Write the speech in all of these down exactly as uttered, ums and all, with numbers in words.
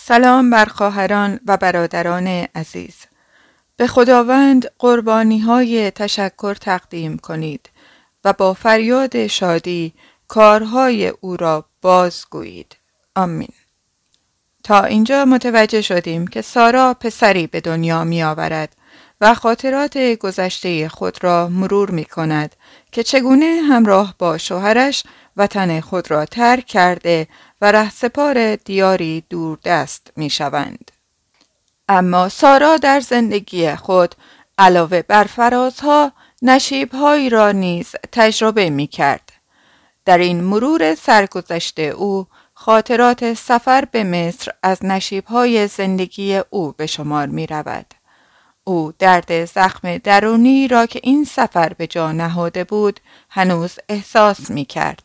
سلام بر خواهران و برادران عزیز. به خداوند قربانی های تشکر تقدیم کنید و با فریاد شادی کارهای او را بازگویید. آمین. تا اینجا متوجه شدیم که سارا پسری به دنیا می آورد و خاطرات گذشته خود را مرور می کند که چگونه همراه با شوهرش وطن خود را ترک کرده و رهسپار دیاری دوردست می شوند. اما سارا در زندگی خود علاوه بر فرازها نشیب‌هایی را نیز تجربه می کرد. در این مرور سرگذشت او خاطرات سفر به مصر از نشیب‌های زندگی او به شمار می رود. او درد زخم درونی را که این سفر به جا نهاده بود هنوز احساس می کرد.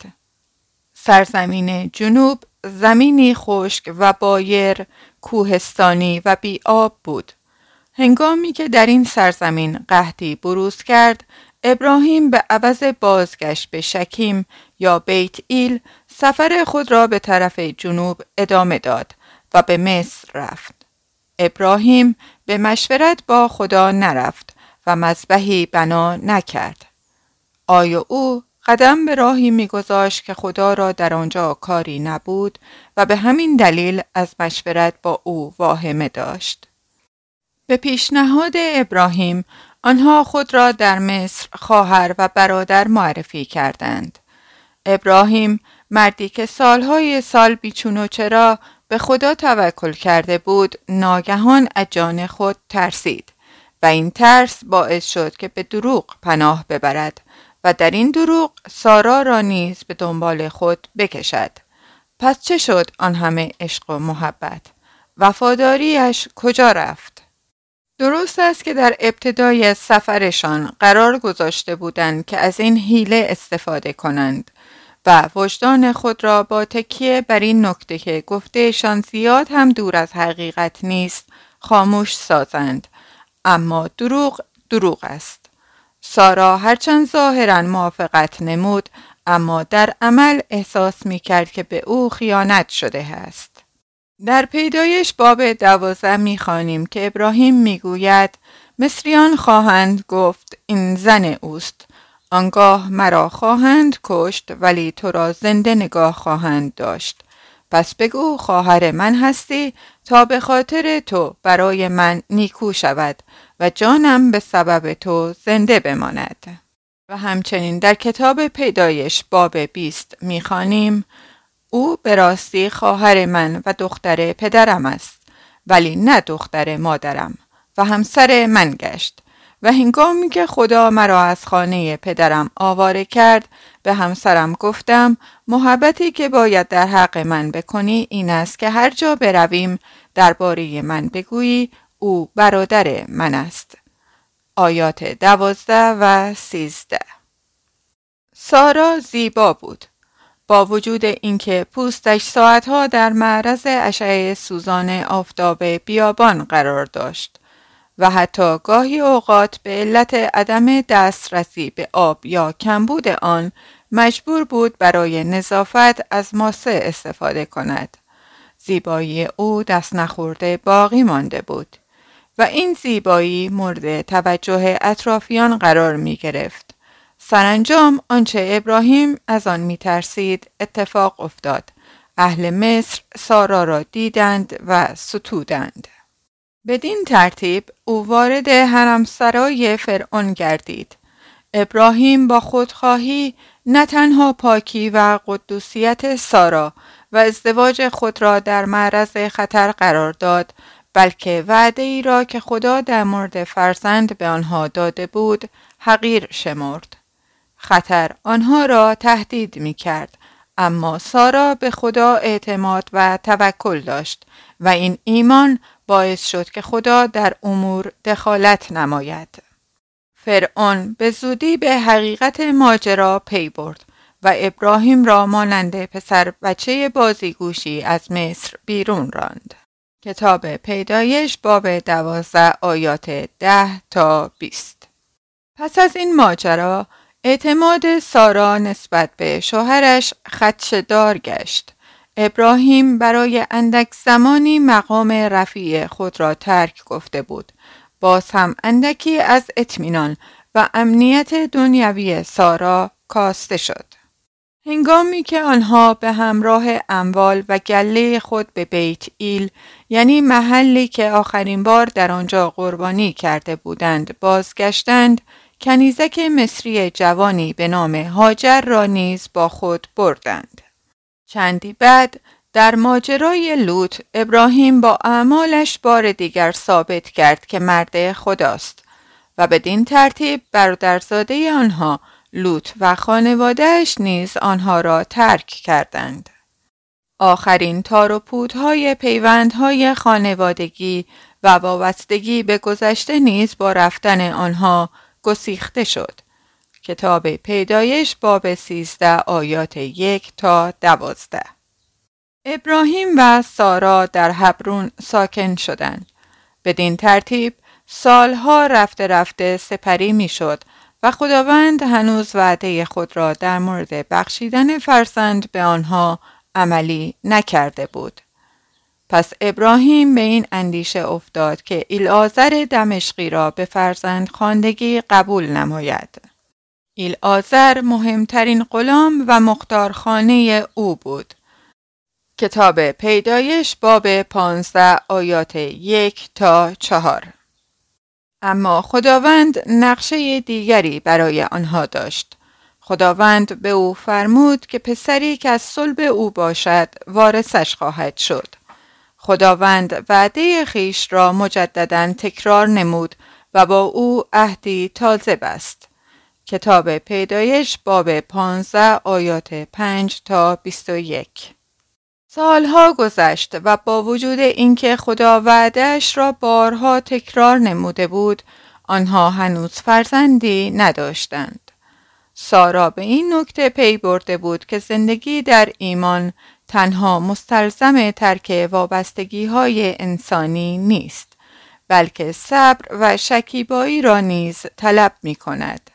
سرزمین جنوب زمینی خشک و بایر، کوهستانی و بی آب بود. هنگامی که در این سرزمین قحطی بروز کرد، ابراهیم به عوض بازگشت به شکیم یا بیت ایل سفر خود را به طرف جنوب ادامه داد و به مصر رفت. ابراهیم به مشورت با خدا نرفت و مذبحی بنا نکرد. آیا او قدم به راهی می‌گذاشت که خدا را در آنجا کاری نبود و به همین دلیل از مشورت با او واهمه داشت؟ به پیشنهاد ابراهیم آنها خود را در مصر خواهر و برادر معرفی کردند. ابراهیم مردی که سالهای سال بیچون و چرا به خدا توکل کرده بود ناگهان از جان خود ترسید و این ترس باعث شد که به دروغ پناه ببرد و در این دروغ سارا را نیز به دنبال خود بکشد. پس چه شد آن همه عشق و محبت؟ وفاداریش کجا رفت؟ درست است که در ابتدای سفرشان قرار گذاشته بودند که از این حیله استفاده کنند و وجدان خود را با تکیه بر این نکته که گفتهشان زیاد هم دور از حقیقت نیست خاموش سازند. اما دروغ دروغ است. سارا هرچند ظاهراً موافقت نمود اما در عمل احساس می کرد که به او خیانت شده است. در پیدایش باب دوازده می خوانیم که ابراهیم می گوید مصریان خواهند گفت این زن اوست، آنگاه مرا خواهند کشت ولی تو را زنده نگاه خواهند داشت. پس بگو خواهر من هستی تا به خاطر تو برای من نیکو شود و جانم به سبب تو زنده بماند. و همچنین در کتاب پیدایش باب بیست می‌خوانیم او به راستی خواهر من و دختر پدرم است ولی نه دختر مادرم و همسر من گشت و هنگامی که خدا مرا از خانه پدرم آواره کرد به همسرم گفتم محبتی که باید در حق من بکنی این است که هر جا برویم درباره من بگویی او برادر من است. آیات دوازده و سیزده. سارا زیبا بود. با وجود اینکه پوستش ساعتها در معرض اشعه سوزان آفتاب بیابان قرار داشت و حتی گاهی اوقات به علت عدم دسترسی به آب یا کمبود آن مجبور بود برای نظافت از ماسه استفاده کند. زیبایی او دست نخورده باقی مانده بود و این زیبایی مورد توجه اطرافیان قرار می گرفت. سرانجام آنچه ابراهیم از آن می ترسید اتفاق افتاد. اهل مصر سارا را دیدند و ستودند. بدین ترتیب او وارد حرمسرای فرعون گردید. ابراهیم با خودخواهی نه تنها پاکی و قدوسیت سارا و ازدواج خود را در معرض خطر قرار داد بلکه وعده ای را که خدا در مورد فرزند به آنها داده بود حقیر شمرد. خطر آنها را تهدید می کرد اما سارا به خدا اعتماد و توکل داشت و این ایمان باعث شد که خدا در امور دخالت نماید. فرعون به زودی به حقیقت ماجرا پی برد و ابراهیم را مانند پسر بچه بازیگوشی از مصر بیرون راند. کتاب پیدایش باب دوازده آیات ده تا بیست. پس از این ماجرا اعتماد سارا نسبت به شوهرش خدشه‌دار گشت. ابراهیم برای اندک زمانی مقام رفیع خود را ترک گفته بود. باز هم اندکی از اطمینان و امنیت دنیوی سارا کاسته شد. هنگامی که آنها به همراه اموال و گله خود به بیت ایل، یعنی محلی که آخرین بار در آنجا قربانی کرده بودند، بازگشتند، کنیزک مصری جوانی به نام هاجر را نیز با خود بردند. چندی بعد در ماجرای لوط، ابراهیم با اعمالش بار دیگر ثابت کرد که مرد خداست و بدین ترتیب برادرزاده آنها لوط و خانواده‌اش نیز آنها را ترک کردند. آخرین تار و پودهای پیوندهای خانوادگی و وابستگی به گذشته نیز با رفتن آنها گسیخته شد. کتاب پیدایش باب سیزده آیات یک تا دوازده. ابراهیم و سارا در حبرون ساکن شدند. بدین ترتیب سالها رفته رفته سپری می شد و خداوند هنوز وعده خود را در مورد بخشیدن فرزند به آنها عملی نکرده بود. پس ابراهیم به این اندیشه افتاد که ایلعازر دمشقی را به فرزند خواندگی قبول نماید. ایلعازر مهمترین غلام و مختارخانه او بود. کتاب پیدایش باب پانزده آیات یک تا چهار. اما خداوند نقشه دیگری برای آنها داشت. خداوند به او فرمود که پسری که از صلب او باشد وارثش خواهد شد. خداوند وعده خیش را مجدداً تکرار نمود و با او عهدی تازه بست. کتاب پیدایش باب پانزده آیات پنج تا بیست و یک. سالها گذشت و با وجود اینکه خدا وعده‌اش را بارها تکرار نموده بود، آنها هنوز فرزندی نداشتند. سارا به این نکته پی برده بود که زندگی در ایمان تنها مستلزم ترک وابستگی‌های انسانی نیست، بلکه صبر و شکیبایی را نیز طلب می‌کند.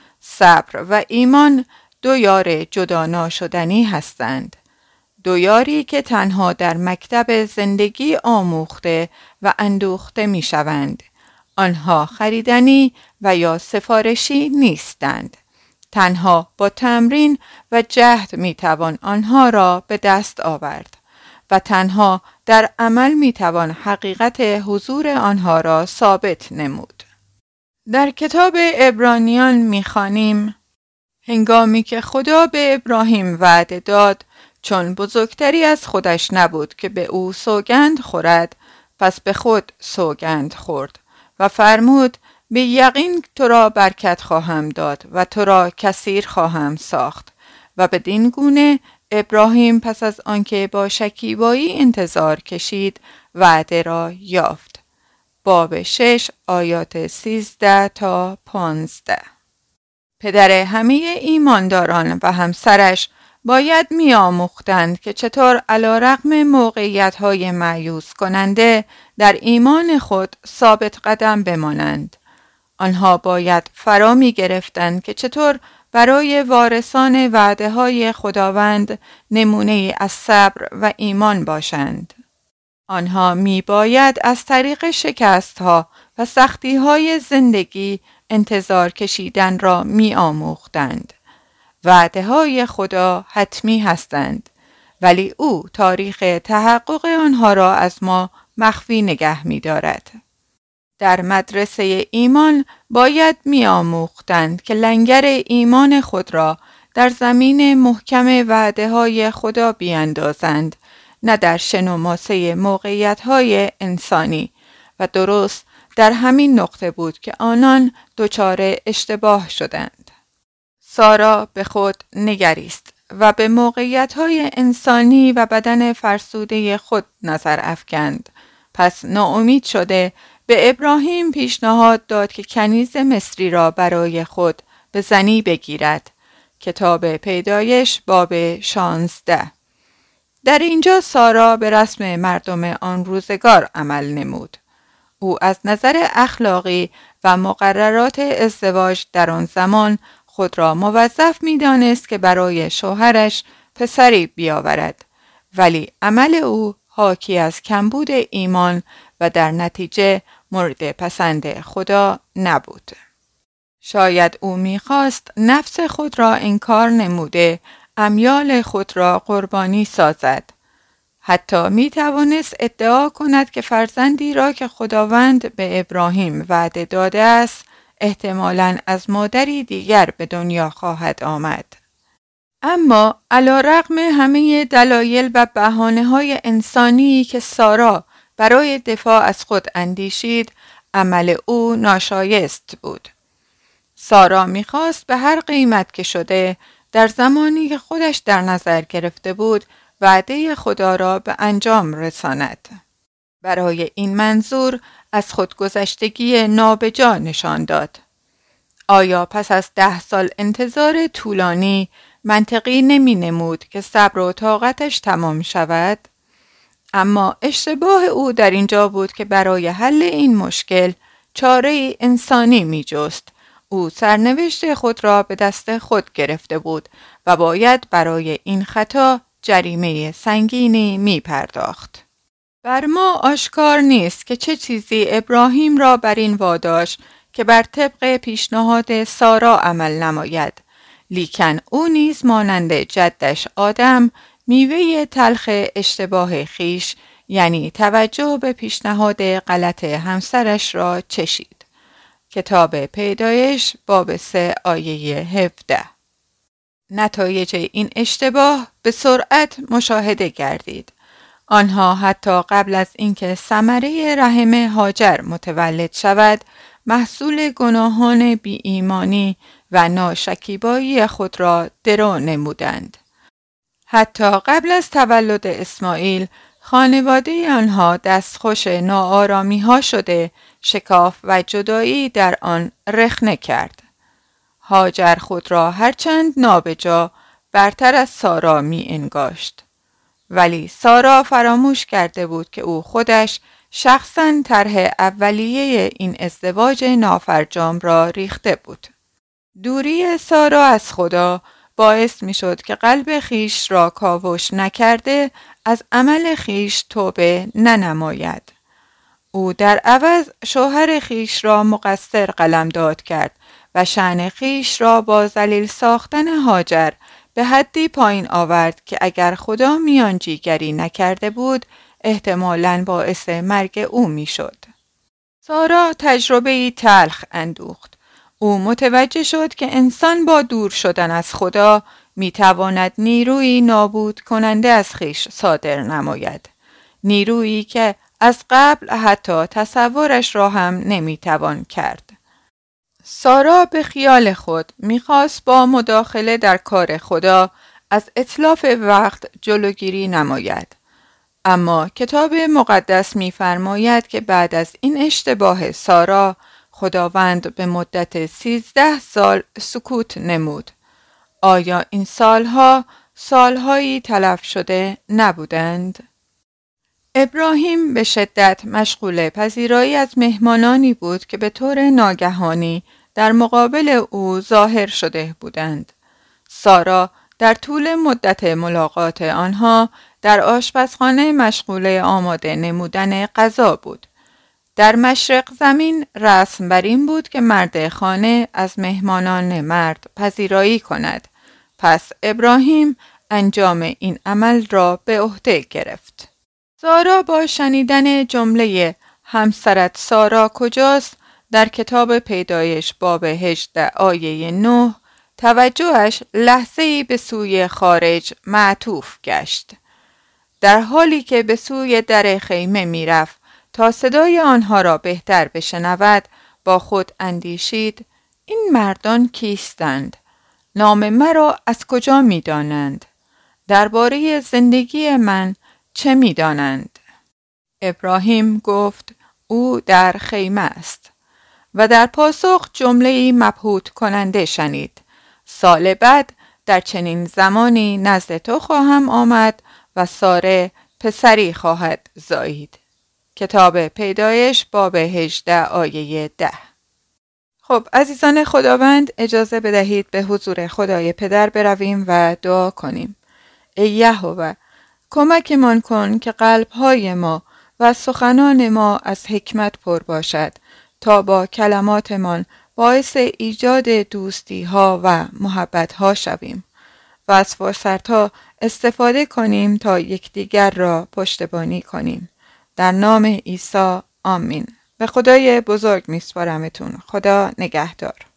صبر و ایمان دو یار جدا ناشدنی هستند. دو یاری که تنها در مکتب زندگی آموخته و اندوخته می شوند. آنها خریدنی و یا سفارشی نیستند. تنها با تمرین و جهد می توان آنها را به دست آورد و تنها در عمل می توان حقیقت حضور آنها را ثابت نمود. در کتاب عبرانیان می خوانیم: هنگامی که خدا به ابراهیم وعده داد، چون بزرگتری از خودش نبود که به او سوگند خورد، پس به خود سوگند خورد و فرمود: به یقین تو را برکت خواهم داد و تو را کثیر خواهم ساخت. و بدین گونه ابراهیم پس از آنکه با شکیبایی انتظار کشید، وعده را یافت. باب شش آیات سیزده تا پانزده. پدر همه ایمانداران و همسرش باید می آموختند که چطور علیرغم موقعیت‌های مایوس کننده در ایمان خود ثابت قدم بمانند. آنها باید فرا می گرفتند که چطور برای وارثان وعده های خداوند نمونه از صبر و ایمان باشند. آنها می باید از طریق شکست ها و سختی های زندگی انتظار کشیدن را می آموختند. وعده های خدا حتمی هستند، ولی او تاریخ تحقق آنها را از ما مخفی نگه می دارد. در مدرسه ایمان باید می آموختند که لنگر ایمان خود را در زمین محکم وعده های خدا بیاندازند، نه در شن و ماسه موقعیت های انسانی. و درست در همین نقطه بود که آنان دچار اشتباه شدند. سارا به خود نگریست و به موقعیت های انسانی و بدن فرسوده خود نظر افکند. پس ناامید شده به ابراهیم پیشنهاد داد که کنیز مصری را برای خود به زنی بگیرد. کتاب پیدایش باب شانزده. در اینجا سارا به رسم مردم آن روزگار عمل نمود. او از نظر اخلاقی و مقررات ازدواج در آن زمان خود را موظف می دانست که برای شوهرش پسری بیاورد. ولی عمل او حاکی از کمبود ایمان و در نتیجه مورد پسند خدا نبود. شاید او می‌خواست نفس خود را انکار نموده امیال خود را قربانی سازد. حتی می توانست ادعا کند که فرزندی را که خداوند به ابراهیم وعده داده است احتمالاً از مادری دیگر به دنیا خواهد آمد. اما علی‌رغم همه دلایل و بهانه‌های انسانی که سارا برای دفاع از خود اندیشید، عمل او ناشایست بود. سارا می‌خواست به هر قیمت که شده در زمانی که خودش در نظر گرفته بود وعده خدا را به انجام رساند. برای این منظور از خودگذشتگی نابجا نشان داد. آیا پس از ده سال انتظار طولانی منطقی نمی نمود که صبر و طاقتش تمام شود؟ اما اشتباه او در اینجا بود که برای حل این مشکل چاره انسانی می جست. او سرنوشت خود را به دست خود گرفته بود و باید برای این خطا جریمه سنگینی می پرداخت. بر ما آشکار نیست که چه چیزی ابراهیم را بر این واداشت که بر طبق پیشنهاد سارا عمل نماید، لیکن او نیز مانند جدش آدم میوه تلخ اشتباه خیش یعنی توجه به پیشنهاد غلط همسرش را چشید. کتاب پیدایش باب سه آیه هفده. نتایج این اشتباه به سرعت مشاهده گردید. آنها حتی قبل از اینکه ثمره رحم هاجر متولد شود، محصول گناهان بی ایمانی و ناشکیبایی خود را درو نمودند. حتی قبل از تولد اسماعیل، خانواده آنها دستخوش ناآرامی ها شده، شکاف و جدایی در آن رخنه کرد. هاجر خود را هرچند نابجا برتر از سارا می انگاشت. ولی سارا فراموش کرده بود که او خودش شخصاً طرح اولیه این ازدواج نافرجام را ریخته بود. دوری سارا از خدا باعث می شد که قلب خیش را کاوش نکرده از عمل خیش توبه ننماید. او در عوض شوهر خیش را مقصر قلمداد کرد و شأن خیش را با ذلیل ساختن هاجر به حدی پایین آورد که اگر خدا میانجیگری نکرده بود احتمالاً باعث مرگ او میشد. سارا تجربه‌ای تلخ اندوخت. او متوجه شد که انسان با دور شدن از خدا میتواند نیروی نابود کننده از خیش صادر نماید. نیرویی که از قبل حتی تصورش را هم نمیتوان کرد. سارا به خیال خود میخواست با مداخله در کار خدا از اتلاف وقت جلوگیری نماید. اما کتاب مقدس میفرماید که بعد از این اشتباه سارا، خداوند به مدت سیزده سال سکوت نمود. آیا این سالها سالهایی تلف شده نبودند؟ ابراهیم به شدت مشغول پذیرایی از مهمانانی بود که به طور ناگهانی در مقابل او ظاهر شده بودند. سارا در طول مدت ملاقات آنها در آشپزخانه مشغول آماده نمودن غذا بود. در مشرق زمین رسم بر این بود که مرد خانه از مهمانان مرد پذیرایی کند. پس ابراهیم انجام این عمل را به عهده گرفت. سارا با شنیدن جمله همسرت سارا کجاست در کتاب پیدایش باب هجده آیه نه توجهش لحظه‌ای به سوی خارج معطوف گشت. در حالی که به سوی در خیمه می رفت تا صدای آنها را بهتر بشنود، با خود اندیشید: این مردان کیستند؟ نام مرا از کجا می دانند؟ درباره زندگی من چه می دانند؟ ابراهیم گفت: او در خیمه است. و در پاسخ جمله‌ای مبهوت کننده شنید: سال بعد در چنین زمانی نزد تو خواهم آمد و ساره پسری خواهد زایید. کتاب پیدایش باب هجده آیه ده. خب عزیزان خداوند، اجازه بدهید به حضور خدای پدر برویم و دعا کنیم. ای یهوه، کمکمان کن که قلب‌های ما و سخنان ما از حکمت پر باشد تا با کلماتمان باعث ایجاد دوستی ها و محبت ها شویم و از فرصت ها استفاده کنیم تا یکدیگر را پشتیبانی کنیم. در نام عیسی آمین. به خدای بزرگ میسپارمتون. خدا نگهدار.